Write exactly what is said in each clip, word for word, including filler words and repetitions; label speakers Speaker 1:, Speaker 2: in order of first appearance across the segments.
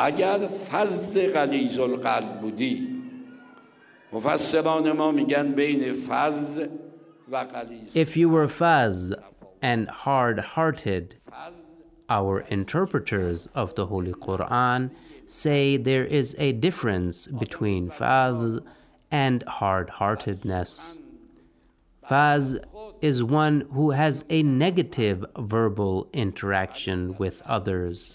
Speaker 1: اگر فظ غلیظ القلب بودی، مفسران ما میگن بین فظ و غلیظ.
Speaker 2: If you were faz and hard-hearted, our interpreters of the Holy Quran say there is a difference between faz and hard-heartedness. Faz is one who has a negative verbal interaction with others.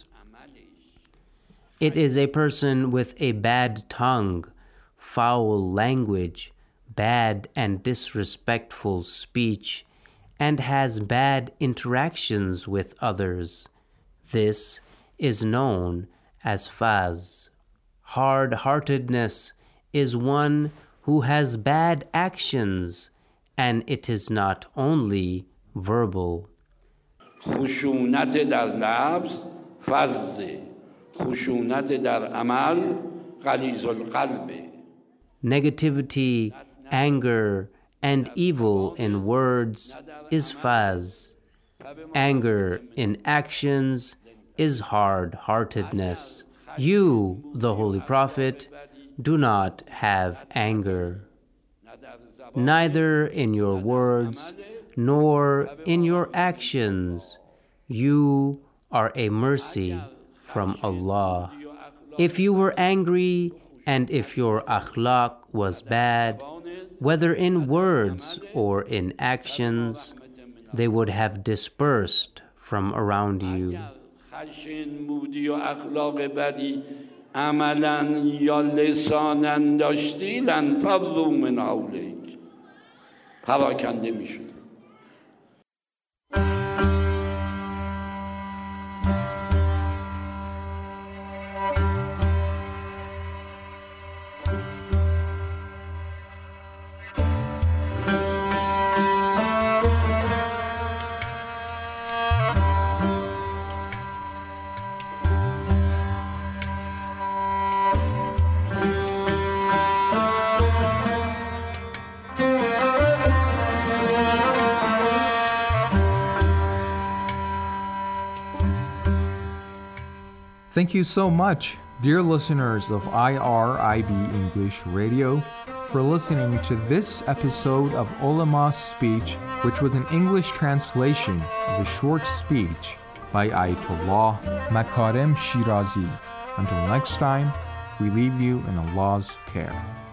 Speaker 2: It is a person with a bad tongue, foul language, bad and disrespectful speech, and has bad interactions with others. This is known as faz. Hard-heartedness is one who has bad actions, and it is not only verbal.
Speaker 1: خشونت در لفظ فظ، خشونت در عمل غلیظ القلب.
Speaker 2: Negativity, anger, and evil in words is faz. Anger in actions is hard-heartedness. You, the Holy Prophet, do not have anger, neither in your words nor in your actions. You are a mercy from Allah. If you were angry and if your akhlaq was bad, whether in words or in actions, they would have dispersed from around you.
Speaker 1: خشن بودی و اخلاق بدی عملا یا لسانا داشتی لانفضوا من حولک، پراکنده میشد.
Speaker 3: Thank you so much, dear listeners of I R I B English Radio, for listening to this episode of Ulama's Speech, which was an English translation of a short speech by Ayatollah Makarem Shirazi. Until next time, we leave you in Allah's care.